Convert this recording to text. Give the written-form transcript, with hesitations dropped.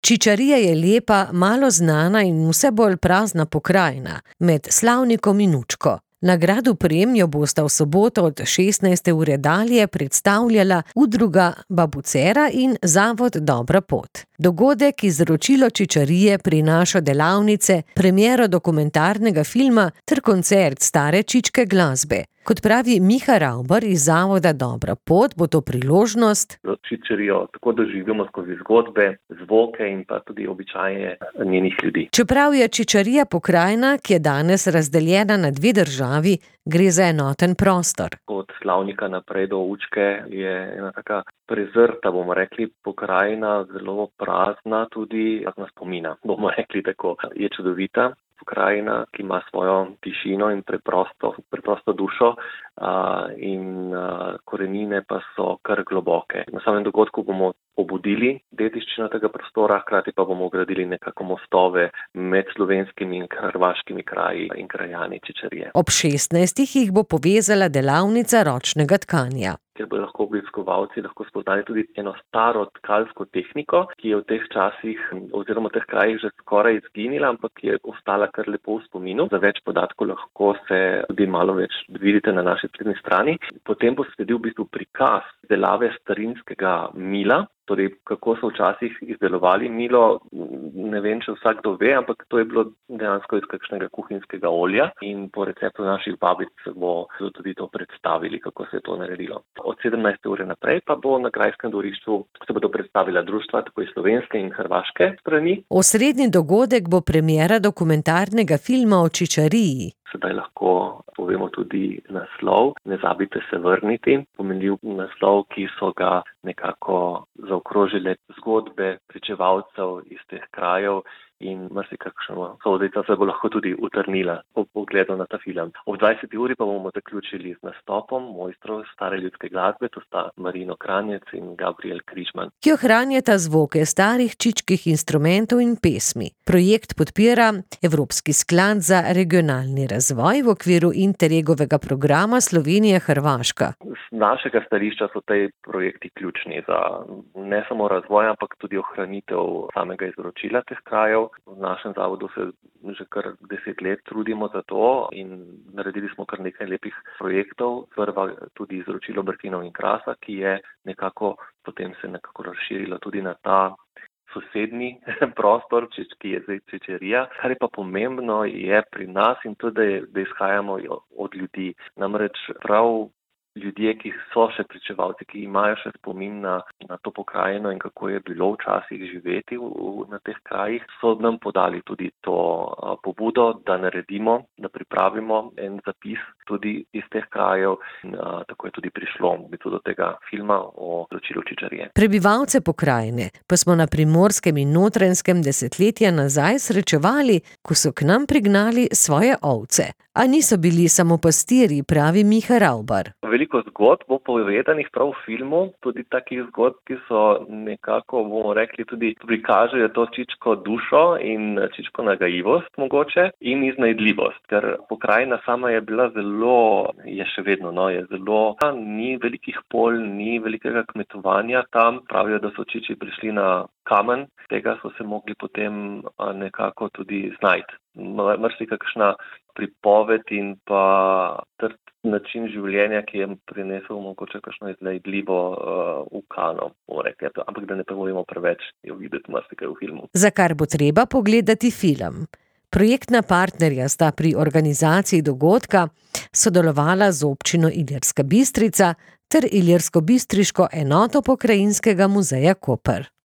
Čičarija je lepa, malo znana in vse bolj prazna pokrajina, med Slavnikom in Učko. Na gradu Premijo bosta v soboto od 16. ure dalje predstavljala Udruga Babucera in Zavod Dobra pot. Dogodek izročilo Čičarije prinaša delavnice, premiero dokumentarnega filma ter koncert stare čičke glasbe. Kot pravi Miha Ravbar iz Zavoda Dobra pot, bo to priložnost Čičarijo tako doživimo skozi zgodbe, zvoke in pa tudi običaje njenih ljudi. Čeprav je Čičarija pokrajina, ki je danes razdeljena na dve državi, gre za enoten prostor. Od Slavnika naprej do Učke je ena taka prezrta, bomo rekli, pokrajina, zelo prazna, tudi prazna spomina, bomo rekli tako. Je čudovita pokrajina, ki ima svojo tišino in preprosto dušo in korenine pa so kar globoke. Na samem dogodku bomo obudili dediščino tega prostora, hkrati pa bomo gradili nekako mostove med slovenskimi in hrvaškimi kraji in krajani Čičarije. Ob 16. jih bo povezala delavnica ročnega tkanja. Kjer bodo lahko obiskovalci spoznali tudi eno staro tkalsko tehniko, ki je v teh časih oziroma v teh krajih že skoraj izginila, ampak je ostala kar lepo v spominu. Za več podatkov lahko se tudi malo več vidite na naši spletni strani. Potem bo sledil v bistvu prikaz izdelave starinskega mila, torej kako so včasih izdelovali milo, ne vem, če vsakdo ve, ampak to je bilo dejansko iz kakšnega kuhinjskega olja in po receptu naših babic bo tudi to predstavili, kako se je to naredilo. Od 17. ure naprej pa bo na grajskem dvorišču se bodo predstavila društva, tako iz slovenske in hrvaške strani. Osrednji dogodek bo premiera dokumentarnega filma o Čičariji. Sedaj lahko povemo tudi naslov Ne zabite se vrniti, pomenljiv naslov, ki so ga nekako zaokrožile zgodbe pričevalcev iz teh krajev in marsikakšno solzica se bo lahko tudi utrnila po pogledu na ta film. Ob 20. uri pa bomo zaključili z nastopom mojstrov stare ljudske glasbe, to sta Marino Kranjec in Gabriel Križman, ki ohranjata zvoke starih čičkih instrumentov in pesmi. Projekt podpira Evropski sklad za regionalni razvoj v okviru Interregovega programa Slovenija-Hrvaška. Z našega stališča so tej projekti ključni za ne samo razvoj, ampak tudi ohranitev samega izročila teh krajev. V našem zavodu se že kar 10 let trudimo za to in naredili smo kar nekaj lepih projektov. Prva tudi izročilo Brkinov in Krasa, ki je potem se nekako razširilo tudi na ta sosednji prostor, ki je zdaj Čičarija. Kar je pa pomembno je pri nas in tudi, da izhajamo od ljudi. Namreč prav ljudje, ki so še pričevalci, ki imajo še spomin na to pokrajino in kako je bilo včasih živeti na teh krajih, so nam podali tudi to pobudo, da naredimo, da pripravimo en zapis tudi iz teh krajev. Tako je tudi prišlo do tega filma o izročilu Čičarije. Prebivalce pokrajine pa smo na Primorskem in Notranjskem desetletja nazaj srečevali, ko so k nam prignali svoje ovce. A niso bili samo pastirji, pravi Miha Ravbar. Veliko zgodb bo povedanih prav v filmu, tudi takih zgodb, ki so nekako, bomo rekli, tudi prikažejo to čičko dušo in čičko nagajivost mogoče in iznajdljivost, ker pokrajina sama je bila je še vedno, je zelo, ni velikih polj, ni velikega kmetovanja tam. Pravijo, da so čiči prišli na kamen, tega so se mogli potem nekako tudi znajti. Marsikakšna pripoved in pa trd način življenja, ki je prinesel mogoče kakšno iznajdljivo ukano, bomo rekli. Ampak da ne povemo preveč, je videti marsikaj v filmu. Za kar bo treba pogledati film. Projektna partnerja sta pri organizaciji dogodka sodelovala z občino Ilirska Bistrica ter Ilirsko-bistriško enoto Pokrajinskega muzeja Koper.